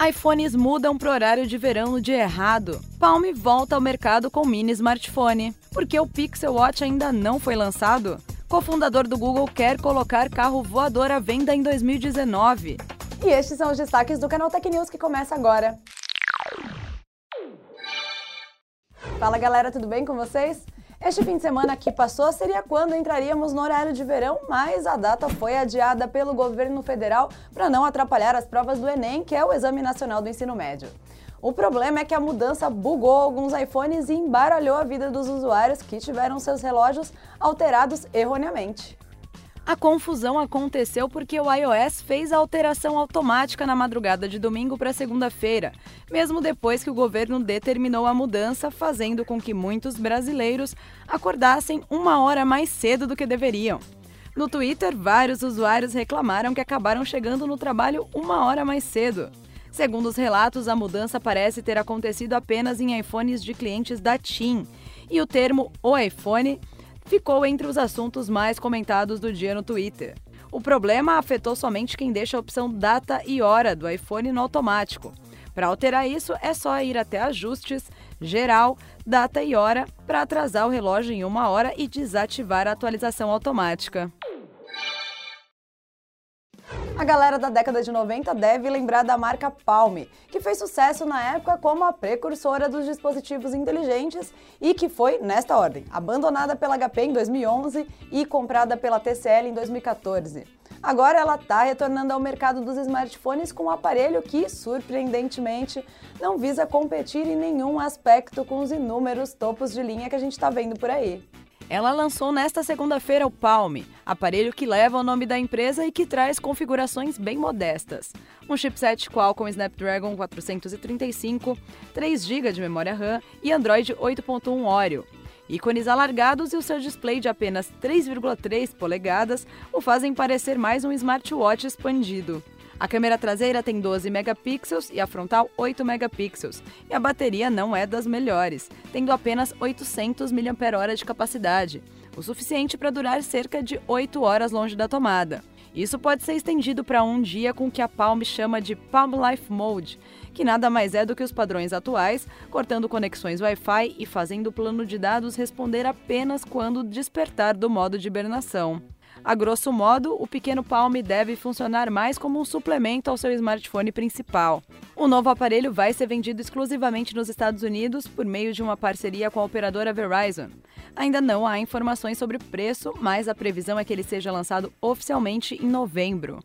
iPhones mudam para o horário de verão no dia errado. Palm volta ao mercado com mini smartphone. Por que o Pixel Watch ainda não foi lançado? Cofundador do Google quer colocar carro voador à venda em 2019. E estes são os destaques do canal Tech News que começa agora. Fala galera, tudo bem com vocês? Este fim de semana que passou seria quando entraríamos no horário de verão, mas a data foi adiada pelo governo federal para não atrapalhar as provas do Enem, que é o Exame Nacional do Ensino Médio. O problema é que a mudança bugou alguns iPhones e embaralhou a vida dos usuários que tiveram seus relógios alterados erroneamente. A confusão aconteceu porque o iOS fez a alteração automática na madrugada de domingo para segunda-feira, mesmo depois que o governo determinou a mudança, fazendo com que muitos brasileiros acordassem 1 hora mais cedo do que deveriam. No Twitter, vários usuários reclamaram que acabaram chegando no trabalho 1 hora mais cedo. Segundo os relatos, a mudança parece ter acontecido apenas em iPhones de clientes da TIM, e o termo "o iPhone" ficou entre os assuntos mais comentados do dia no Twitter. O problema afetou somente quem deixa a opção data e hora do iPhone no automático. Para alterar isso, é só ir até Ajustes, Geral, Data e Hora para atrasar o relógio em 1 hora e desativar a atualização automática. A galera da década de 90 deve lembrar da marca Palm, que fez sucesso na época como a precursora dos dispositivos inteligentes e que foi, nesta ordem, abandonada pela HP em 2011 e comprada pela TCL em 2014. Agora ela está retornando ao mercado dos smartphones com um aparelho que, surpreendentemente, não visa competir em nenhum aspecto com os inúmeros topos de linha que a gente está vendo por aí. Ela lançou nesta segunda-feira o Palm, aparelho que leva o nome da empresa e que traz configurações bem modestas. Um chipset Qualcomm Snapdragon 435, 3 GB de memória RAM e Android 8.1 Oreo. Ícones alargados e o seu display de apenas 3,3 polegadas o fazem parecer mais um smartwatch expandido. A câmera traseira tem 12 megapixels e a frontal 8 megapixels, e a bateria não é das melhores, tendo apenas 800 mAh de capacidade, o suficiente para durar cerca de 8 horas longe da tomada. Isso pode ser estendido para um dia com o que a Palm chama de Palm Life Mode, que nada mais é do que os padrões atuais, cortando conexões Wi-Fi e fazendo o plano de dados responder apenas quando despertar do modo de hibernação. A grosso modo, o pequeno Palm deve funcionar mais como um suplemento ao seu smartphone principal. O novo aparelho vai ser vendido exclusivamente nos Estados Unidos por meio de uma parceria com a operadora Verizon. Ainda não há informações sobre preço, mas a previsão é que ele seja lançado oficialmente em novembro.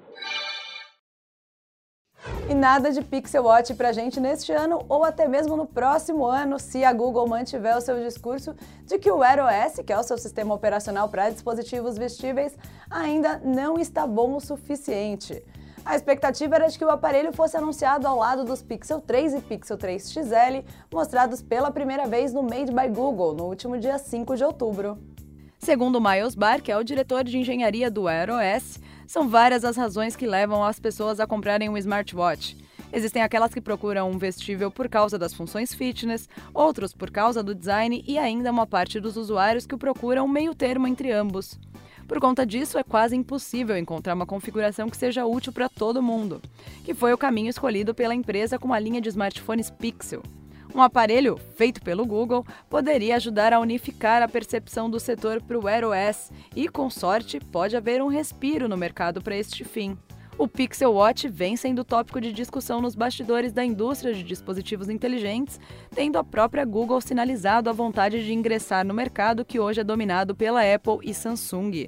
E nada de Pixel Watch pra gente neste ano ou até mesmo no próximo ano, se a Google mantiver o seu discurso de que o Wear OS, que é o seu sistema operacional para dispositivos vestíveis, ainda não está bom o suficiente. A expectativa era de que o aparelho fosse anunciado ao lado dos Pixel 3 e Pixel 3 XL, mostrados pela primeira vez no Made by Google, no último dia 5 de outubro. Segundo Miles Barr, que é o diretor de engenharia do Wear OS, são várias as razões que levam as pessoas a comprarem um smartwatch. Existem aquelas que procuram um vestível por causa das funções fitness, outros por causa do design e ainda uma parte dos usuários que procuram um meio termo entre ambos. Por conta disso, é quase impossível encontrar uma configuração que seja útil para todo mundo, que foi o caminho escolhido pela empresa com a linha de smartphones Pixel. Um aparelho, feito pelo Google, poderia ajudar a unificar a percepção do setor para o Wear OS e, com sorte, pode haver um respiro no mercado para este fim. O Pixel Watch vem sendo tópico de discussão nos bastidores da indústria de dispositivos inteligentes, tendo a própria Google sinalizado a vontade de ingressar no mercado que hoje é dominado pela Apple e Samsung.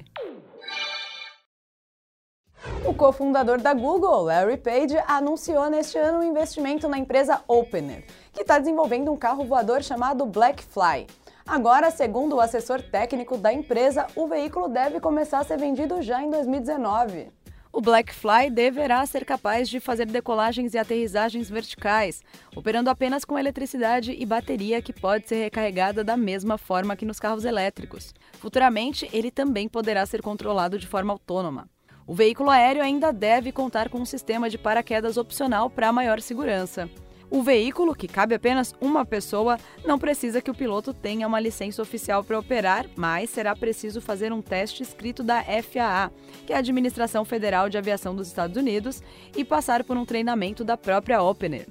O cofundador da Google, Larry Page, anunciou neste ano um investimento na empresa Opener, que está desenvolvendo um carro voador chamado Blackfly. Agora, segundo o assessor técnico da empresa, o veículo deve começar a ser vendido já em 2019. O Blackfly deverá ser capaz de fazer decolagens e aterrissagens verticais, operando apenas com eletricidade e bateria que pode ser recarregada da mesma forma que nos carros elétricos. Futuramente, ele também poderá ser controlado de forma autônoma. O veículo aéreo ainda deve contar com um sistema de paraquedas opcional para maior segurança. O veículo, que cabe apenas uma pessoa, não precisa que o piloto tenha uma licença oficial para operar, mas será preciso fazer um teste escrito da FAA, que é a Administração Federal de Aviação dos Estados Unidos, e passar por um treinamento da própria Opener.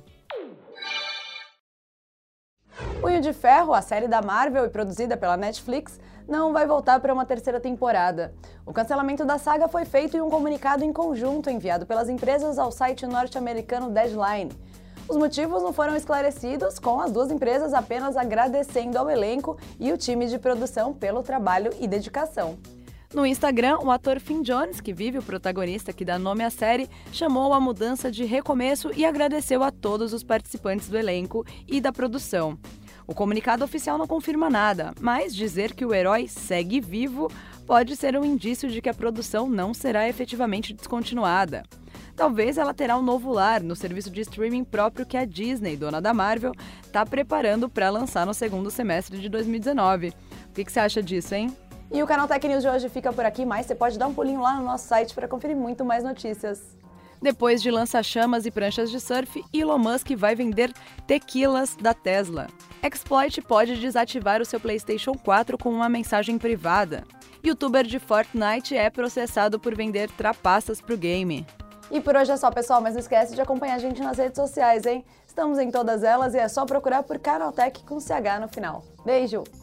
Punho de Ferro, a série da Marvel e produzida pela Netflix, não vai voltar para uma terceira temporada. O cancelamento da saga foi feito em um comunicado em conjunto enviado pelas empresas ao site norte-americano Deadline. Os motivos não foram esclarecidos, com as duas empresas apenas agradecendo ao elenco e o time de produção pelo trabalho e dedicação. No Instagram, o ator Finn Jones, que vive o protagonista que dá nome à série, chamou a mudança de recomeço e agradeceu a todos os participantes do elenco e da produção. O comunicado oficial não confirma nada, mas dizer que o herói segue vivo pode ser um indício de que a produção não será efetivamente descontinuada. Talvez ela terá um novo lar no serviço de streaming próprio que a Disney, dona da Marvel, está preparando para lançar no segundo semestre de 2019. O que você acha disso, hein? E o Canal Tech News de hoje fica por aqui, mas você pode dar um pulinho lá no nosso site para conferir muito mais notícias. Depois de lança-chamas e pranchas de surf, Elon Musk vai vender tequilas da Tesla. Exploit pode desativar o seu PlayStation 4 com uma mensagem privada. Youtuber de Fortnite é processado por vender trapaças pro game. E por hoje é só, pessoal, mas não esquece de acompanhar a gente nas redes sociais, hein? Estamos em todas elas e é só procurar por Canaltech com CH no final. Beijo!